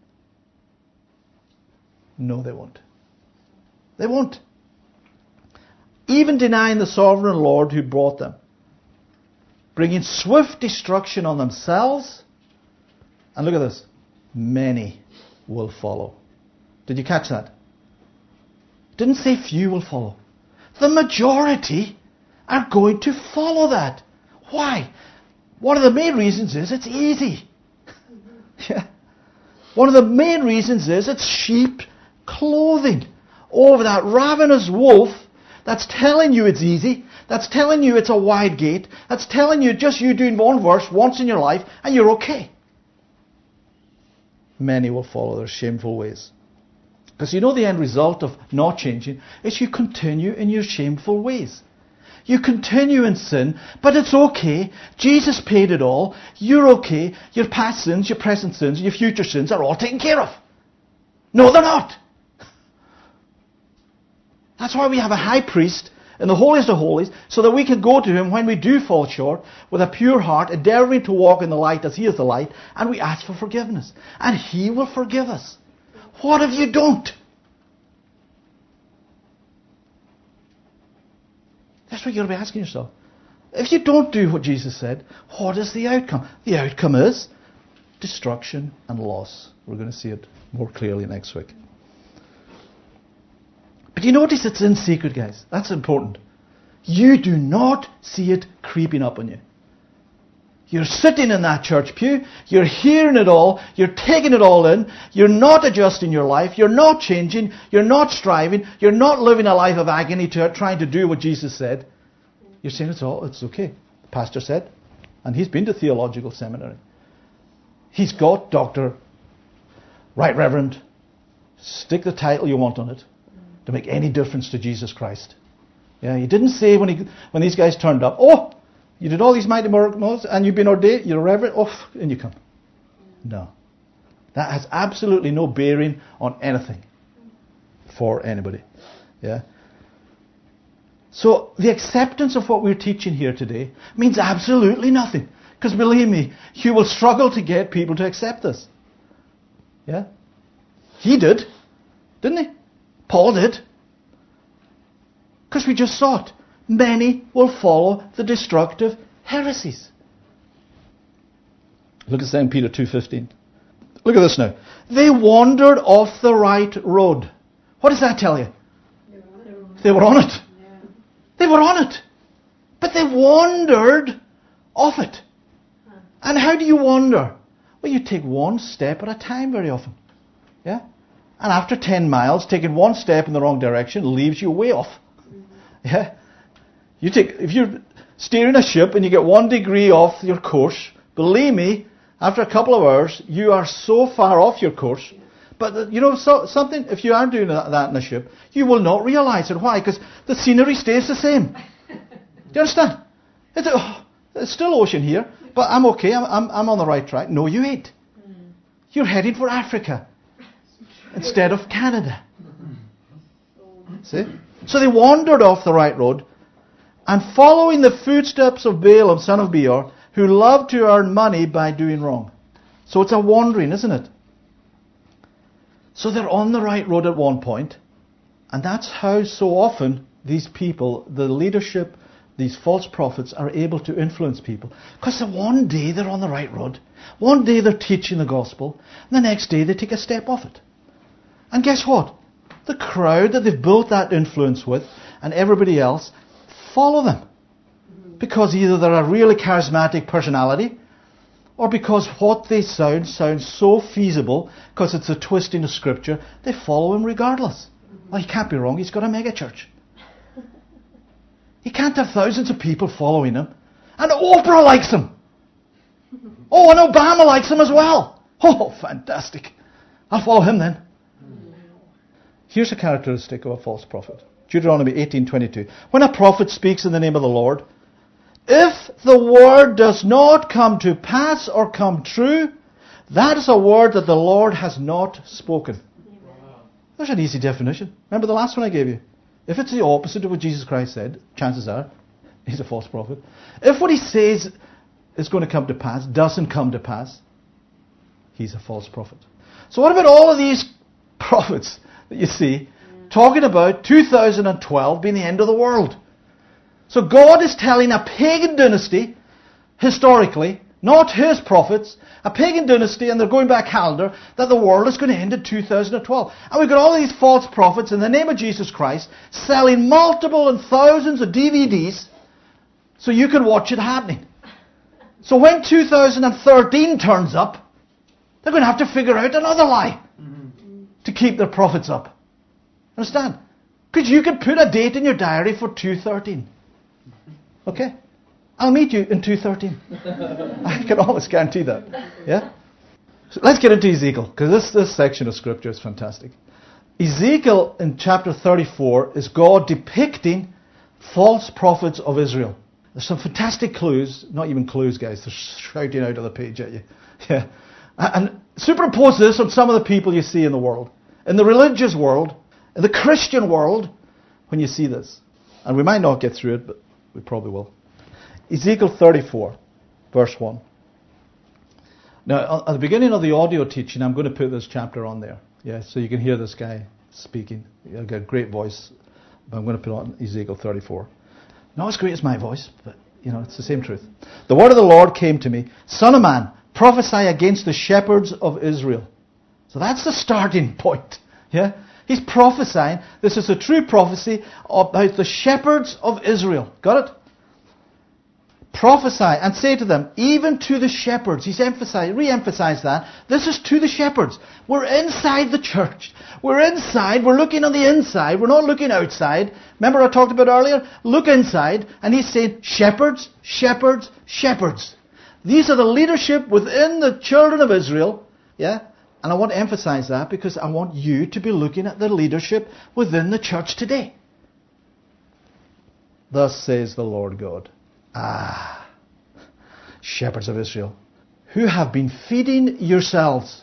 B: No, they won't. They won't. Even denying the sovereign Lord who brought them, bringing swift destruction on themselves. And look at this. Many will follow. Did you catch that? It didn't say few will follow. The majority are going to follow that. Why? One of the main reasons is it's easy. Yeah. One of the main reasons is it's sheep clothing over that ravenous wolf that's telling you it's easy, that's telling you it's a wide gate, that's telling you just you doing one verse once in your life and you're okay. Many will follow their shameful ways. Because you know the end result of not changing is you continue in your shameful ways. You continue in sin, but it's okay. Jesus paid it all. You're okay. Your past sins, your present sins, your future sins are all taken care of. No, they're not. That's why we have a high priest in the holiest of holies, so that we can go to him when we do fall short with a pure heart, endeavouring to walk in the light as he is the light, and we ask for forgiveness. And he will forgive us. What if you don't? That's what you're going to be asking yourself. If you don't do what Jesus said, what is the outcome? The outcome is destruction and loss. We're going to see it more clearly next week. But you notice it's in secret, guys. That's important. You do not see it creeping up on you. You're sitting in that church pew. You're hearing it all. You're taking it all in. You're not adjusting your life. You're not changing. You're not striving. You're not living a life of agony to, trying to do what Jesus said. You're saying it's all, it's okay. The pastor said. And he's been to theological seminary. He's got Doctor Right Reverend. Stick the title you want on it to make any difference to Jesus Christ. Yeah, he didn't say when he when these guys turned up, oh, you did all these mighty miracles and you've been ordained, you're a reverend, off, and you come. No. That has absolutely no bearing on anything for anybody. Yeah. So the acceptance of what we're teaching here today means absolutely nothing. Because believe me, you will struggle to get people to accept this. Yeah. He did. Didn't he? Paul did. Because we just saw it. Many will follow the destructive heresies. Look at Second Peter two fifteen. Look at this now. They wandered off the right road. What does that tell you? They were on it. They were on it. But they wandered off it. And how do you wander? Well, you take one step at a time very often. Yeah? And after ten miles, taking one step in the wrong direction leaves you way off. Yeah? You take, if you're steering a ship and you get one degree off your course, believe me, after a couple of hours, you are so far off your course. But, you know, so, something, if you are doing that, that in a ship, you will not realize it. Why? Because the scenery stays the same. Do you understand? It's, oh, it's still ocean here, but I'm okay. I'm, I'm, I'm on the right track. No, you ain't. You're heading for Africa instead of Canada. See? So they wandered off the right road, and following the footsteps of Balaam, son of Beor, who loved to earn money by doing wrong. So it's a wandering, isn't it? So they're on the right road at one point, and that's how so often these people, the leadership, these false prophets, are able to influence people. Because one day they're on the right road, one day they're teaching the gospel, and the next day they take a step off it. And guess what? The crowd that they've built that influence with, and everybody else, follow them. Because either they're a really charismatic personality, or because what they sound sounds so feasible, because it's a twisting of Scripture, they follow him regardless. Well, he can't be wrong, he's got a mega church. He can't have thousands of people following him. And Oprah likes him. Oh, and Obama likes him as well. Oh, fantastic. I'll follow him then. Here's a characteristic of a false prophet. Deuteronomy eighteen twenty-two. When a prophet speaks in the name of the Lord, if the word does not come to pass or come true, that is a word that the Lord has not spoken. There's an easy definition. Remember the last one I gave you? If it's the opposite of what Jesus Christ said, chances are he's a false prophet. If what he says is going to come to pass doesn't come to pass, he's a false prophet. So what about all of these prophets that you see talking about two thousand twelve being the end of the world? So God is telling a pagan dynasty, historically, not his prophets, a pagan dynasty, and they're going back calendar, that the world is going to end in two thousand twelve. And we've got all these false prophets in the name of Jesus Christ selling multiple and thousands of D V Ds so you can watch it happening. So when two thousand thirteen turns up, they're going to have to figure out another lie mm-hmm. to keep their prophets up. Understand? Because you can put a date in your diary for two thirteen. Okay? I'll meet you in two thirteen. I can almost guarantee that. Yeah? So let's get into Ezekiel, because this, this section of Scripture is fantastic. Ezekiel in chapter thirty-four is God depicting false prophets of Israel. There's some fantastic clues, not even clues, guys, they're shouting out of the page at you. Yeah. And superimpose this on some of the people you see in the world. In the religious world, in the Christian world, when you see this. And we might not get through it, but we probably will. Ezekiel thirty-four, verse one. Now, at the beginning of the audio teaching, I'm going to put this chapter on there. Yeah, so you can hear this guy speaking. He's got a great voice. But I'm going to put on Ezekiel thirty-four. Not as great as my voice, but, you know, it's the same truth. The word of the Lord came to me. Son of man, prophesy against the shepherds of Israel. So that's the starting point. Yeah? He's prophesying. This is a true prophecy about the shepherds of Israel. Got it? Prophesy and say to them, even to the shepherds. He's emphasized, re-emphasized that. This is to the shepherds. We're inside the church. We're inside. We're looking on the inside. We're not looking outside. Remember I talked about earlier? Look inside. And he's saying, shepherds, shepherds, shepherds. These are the leadership within the children of Israel. Yeah? And I want to emphasize that because I want you to be looking at the leadership within the church today. Thus says the Lord God. Ah, shepherds of Israel, who have been feeding yourselves.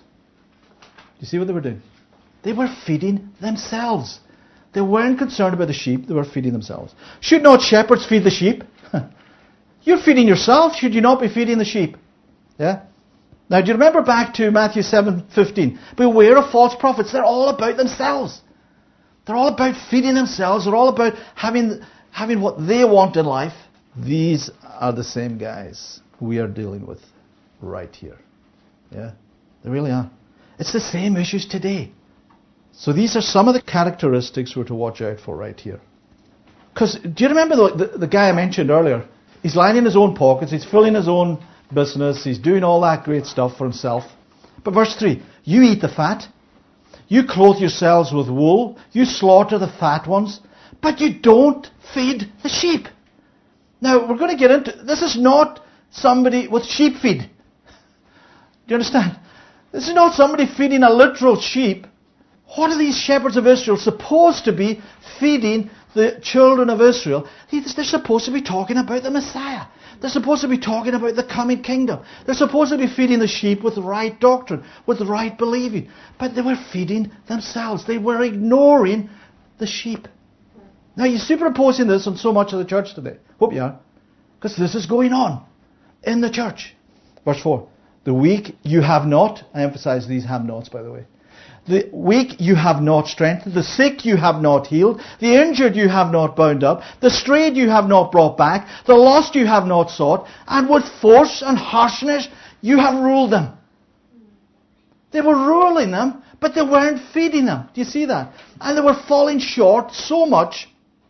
B: Do you see what they were doing? They were feeding themselves. They weren't concerned about the sheep, they were feeding themselves. Should not shepherds feed the sheep? You're feeding yourself, should you not be feeding the sheep? Yeah? Now, do you remember back to Matthew seven fifteen? Beware of false prophets. They're all about themselves. They're all about feeding themselves. They're all about having, having what they want in life. These are the same guys we are dealing with right here. Yeah, they really are. It's the same issues today. So these are some of the characteristics we're to watch out for right here. Because do you remember the, the, the guy I mentioned earlier? He's lining his own pockets, he's filling his own business, he's doing all that great stuff for himself. But verse three, you eat the fat, you clothe yourselves with wool, you slaughter the fat ones, but you don't feed the sheep. Now, we're going to get into... This is not somebody with sheep feed. Do you understand? This is not somebody feeding a literal sheep. What are these shepherds of Israel supposed to be feeding the children of Israel? They're supposed to be talking about the Messiah. They're supposed to be talking about the coming kingdom. They're supposed to be feeding the sheep with the right doctrine, with the right believing. But they were feeding themselves. They were ignoring the sheep. Now you're superimposing this on so much of the church today. Hope you are. Because this is going on in the church. Verse four. The weak you have not. I emphasize these have nots, by the way. The weak you have not strengthened. The sick you have not healed. The injured you have not bound up. The strayed you have not brought back. The lost you have not sought. And with force and harshness you have ruled them. They were ruling them, but they weren't feeding them. Do you see that? And they were falling short so much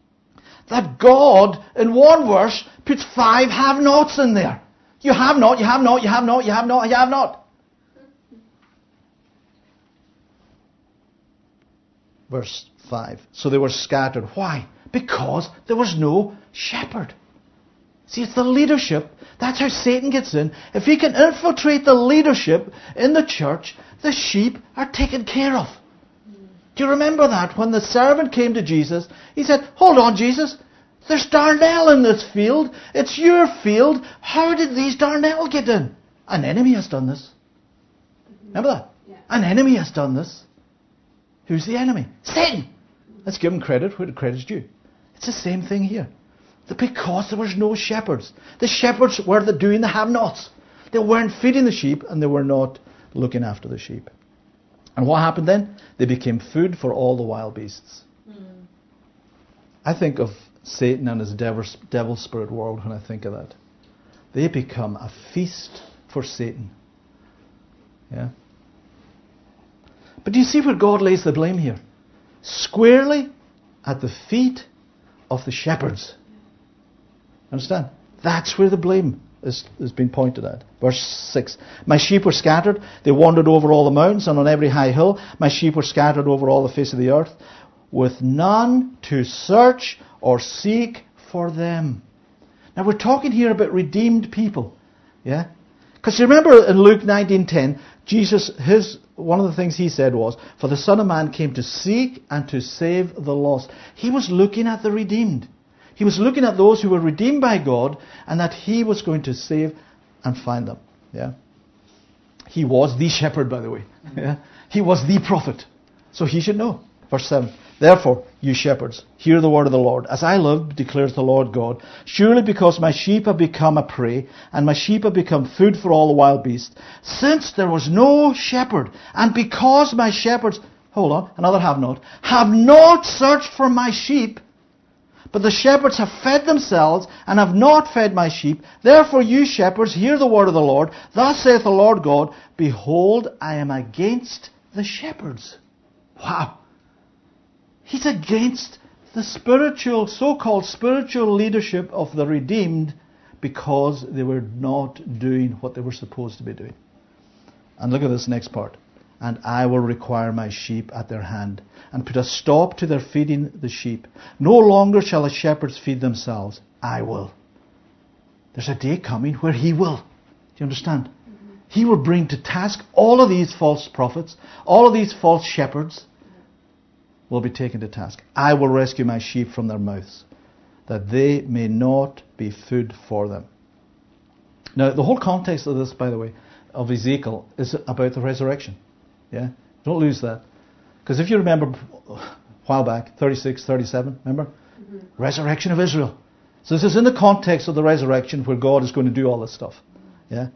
B: that God, in one verse, puts five have-nots in there. You have not, you have not, you have not, you have not, you have not. Verse five. So they were scattered. Why? Because there was no shepherd. See, it's the leadership. That's how Satan gets in. If he can infiltrate the leadership in the church, the sheep are taken care of. Do you remember that? When the servant came to Jesus, he said, hold on, Jesus. There's darnel in this field. It's your field. How did these darnel get in? An enemy has done this. Remember that? Yeah. An enemy has done this. Who's the enemy? Satan. Let's give him credit where the credit's due. It's the same thing here. Because there was no shepherds. The shepherds were the doing the have-nots. They weren't feeding the sheep and they were not looking after the sheep. And what happened then? They became food for all the wild beasts. Mm. I think of Satan and his devil, devil spirit world when I think of that. They become a feast for Satan. Yeah. But do you see where God lays the blame here? Squarely at the feet of the shepherds. Understand? That's where the blame is, is being pointed at. Verse six. My sheep were scattered. They wandered over all the mountains and on every high hill. My sheep were scattered over all the face of the earth, with none to search or seek for them. Now we're talking here about redeemed people. Yeah? Because you remember in Luke nineteen ten, Jesus, his one of the things he said was, for the Son of Man came to seek and to save the lost. He was looking at the redeemed. He was looking at those who were redeemed by God and that he was going to save and find them. Yeah. He was the shepherd, by the way. Yeah. He was the prophet. So he should know. Verse seven. Therefore, you shepherds, hear the word of the Lord. As I live, declares the Lord God, surely because my sheep have become a prey, and my sheep have become food for all the wild beasts, since there was no shepherd, and because my shepherds, hold on, another have not, have not searched for my sheep, but the shepherds have fed themselves, and have not fed my sheep, therefore you shepherds, hear the word of the Lord. Thus saith the Lord God, behold, I am against the shepherds. Wow. He's against the spiritual, so-called spiritual leadership of the redeemed because they were not doing what they were supposed to be doing. And look at this next part. And I will require my sheep at their hand and put a stop to their feeding the sheep. No longer shall the shepherds feed themselves. I will. There's a day coming where he will. Do you understand? Mm-hmm. He will bring to task all of these false prophets, all of these false shepherds, will be taken to task. I will rescue my sheep from their mouths, that they may not be food for them. Now, the whole context of this, by the way, of Ezekiel is about the resurrection. Yeah? Don't lose that. Because if you remember a while back, thirty-six, thirty-seven, remember? Mm-hmm. Resurrection of Israel. So this is in the context of the resurrection where God is going to do all this stuff. Yeah?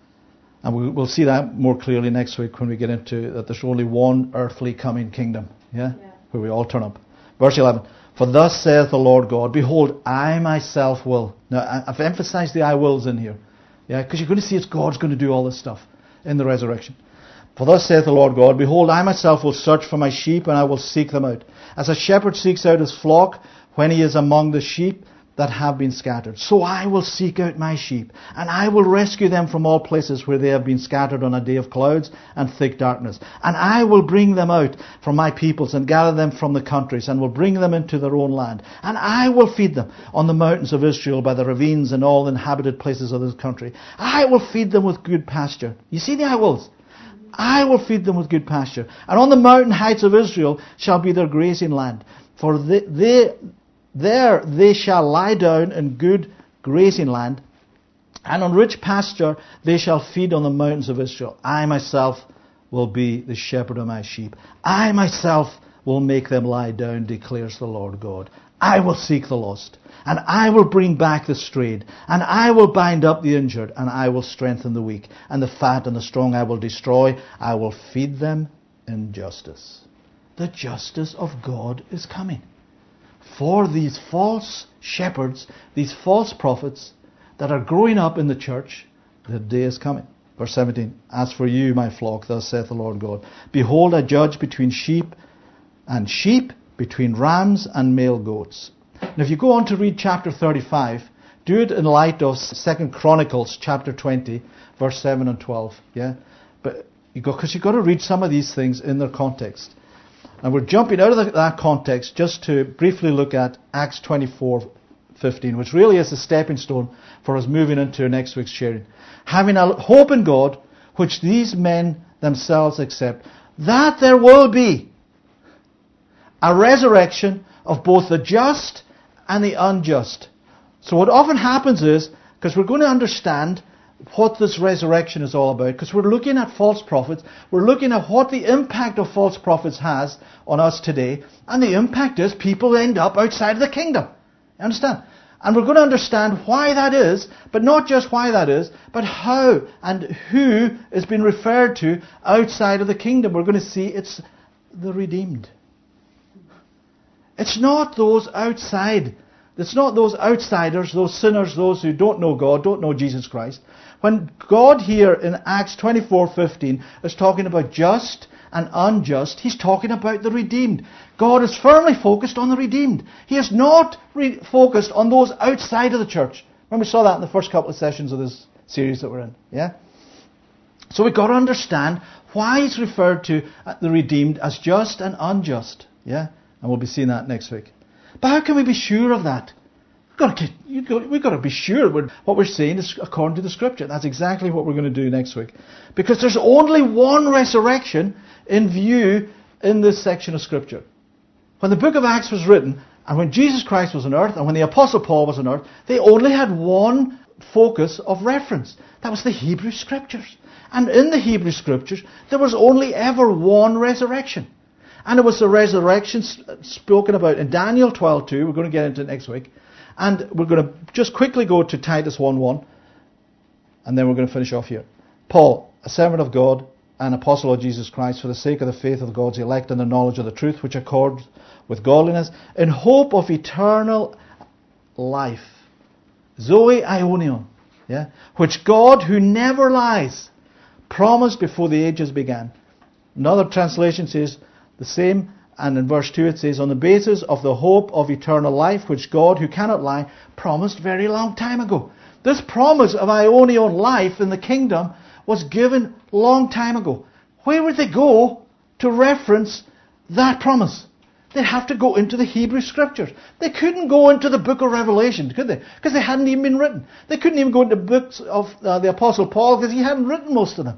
B: And we'll see that more clearly next week when we get into that there's only one earthly coming kingdom. Yeah? Yeah. Where we all turn up. Verse eleven. For thus saith the Lord God, behold, I myself will. Now, I've emphasized the I wills in here. Yeah, because you're going to see it's God's going to do all this stuff in the resurrection. For thus saith the Lord God, behold, I myself will search for my sheep, and I will seek them out. As a shepherd seeks out his flock when he is among the sheep that have been scattered. So I will seek out my sheep, and I will rescue them from all places where they have been scattered on a day of clouds and thick darkness. And I will bring them out from my peoples and gather them from the countries, and will bring them into their own land. And I will feed them on the mountains of Israel, by the ravines and all the inhabited places of this country. I will feed them with good pasture. You see the I wills? I will feed them with good pasture. And on the mountain heights of Israel shall be their grazing land. For they... they There they shall lie down in good grazing land, and on rich pasture they shall feed on the mountains of Israel. I myself will be the shepherd of my sheep. I myself will make them lie down, declares the Lord God. I will seek the lost, and I will bring back the strayed, and I will bind up the injured, and I will strengthen the weak, and the fat and the strong I will destroy. I will feed them in justice. The justice of God is coming. For these false shepherds, these false prophets that are growing up in the church, the day is coming. Verse seventeen, as for you, my flock, thus saith the Lord God, behold, I judge between sheep and sheep, between rams and male goats. Now if you go on to read chapter thirty-five, do it in light of Second Chronicles chapter twenty, verse seven and twelve. Yeah, but you go because you've got to read some of these things in their context. And we're jumping out of the, that context just to briefly look at Acts twenty-four fifteen, which really is the stepping stone for us moving into next week's sharing. Having a hope in God, which these men themselves accept, that there will be a resurrection of both the just and the unjust. So what often happens is, because we're going to understand what this resurrection is all about, because we're looking at false prophets, we're looking at what the impact of false prophets has on us today, and the impact is people end up outside of the kingdom. You understand? And we're going to understand why that is, but not just why that is, but how and who is being referred to outside of the kingdom. We're going to see it's the redeemed. It's not those outside. It's not those outsiders, those sinners, those who don't know God, don't know Jesus Christ. When God here in Acts twenty-four fifteen is talking about just and unjust, He's talking about the redeemed. God is firmly focused on the redeemed. He is not re- focused on those outside of the church. Remember, we saw that in the first couple of sessions of this series that we're in. Yeah? So we've got to understand why He's referred to the redeemed as just and unjust. Yeah? And we'll be seeing that next week. But how can we be sure of that? We've got to, get, we've got to be sure what we're saying is according to the Scripture. That's exactly what we're going to do next week. Because there's only one resurrection in view in this section of Scripture. When the book of Acts was written, and when Jesus Christ was on earth, and when the Apostle Paul was on earth, they only had one focus of reference. That was the Hebrew Scriptures. And in the Hebrew Scriptures, there was only ever one resurrection. And it was the resurrection spoken about in Daniel twelve two. We're going to get into it next week. And we're going to just quickly go to Titus one one. And then we're going to finish off here. Paul, a servant of God, an apostle of Jesus Christ, for the sake of the faith of God's elect and the knowledge of the truth which accords with godliness, in hope of eternal life. Zoe Ionion. Yeah? Which God, who never lies, promised before the ages began. Another translation says the same, and in verse two it says, on the basis of the hope of eternal life, which God, who cannot lie, promised very long time ago. This promise of Ionian life in the kingdom was given long time ago. Where would they go to reference that promise? They'd have to go into the Hebrew Scriptures. They couldn't go into the book of Revelation, could they? Because they hadn't even been written. They couldn't even go into books of uh, the Apostle Paul because he hadn't written most of them.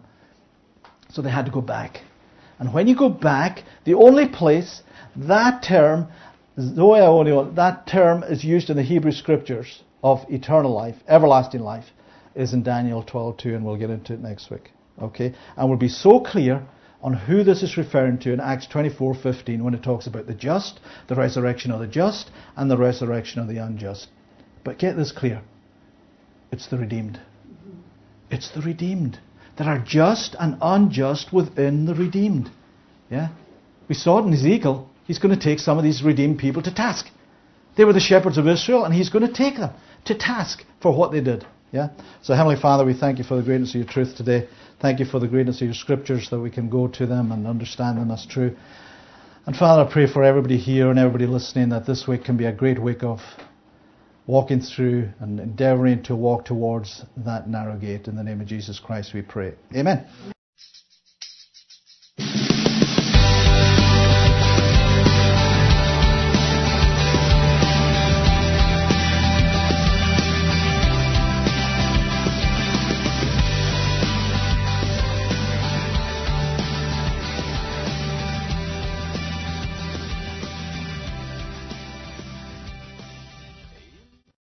B: So they had to go back. And when you go back, the only place that term, Zoe Ionion, that term is used in the Hebrew Scriptures of eternal life, everlasting life, is in Daniel twelve two, and we'll get into it next week. Okay? And we'll be so clear on who this is referring to in Acts twenty-four fifteen when it talks about the just, the resurrection of the just, and the resurrection of the unjust. But get this clear. It's the redeemed. It's the redeemed. There are just and unjust within the redeemed. Yeah? We saw it in Ezekiel. He's going to take some of these redeemed people to task. They were the shepherds of Israel, and He's going to take them to task for what they did. Yeah? So Heavenly Father, we thank You for the greatness of Your truth today. Thank You for the greatness of Your Scriptures, that we can go to them and understand them as true. And Father, I pray for everybody here and everybody listening that this week can be a great week of walking through and endeavouring to walk towards that narrow gate. In the name of Jesus Christ we pray. Amen.